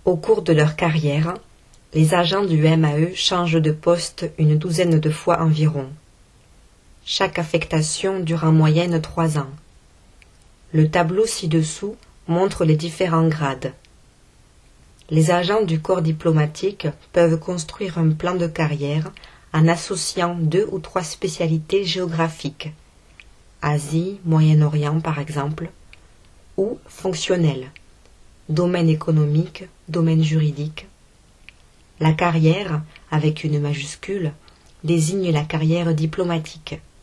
Au cours de leur carrière, les agents du MAE changent de poste une douzaine de fois environ. Chaque affectation dure en moyenne 3 ans. Le tableau ci-dessous montre les différents grades. Les agents du corps diplomatique peuvent construire un plan de carrière en associant 2 ou 3 spécialités géographiques, Asie, Moyen-Orient par exemple, ou fonctionnelles, domaine économique, domaine juridique. La carrière, avec une majuscule, désigne la carrière diplomatique.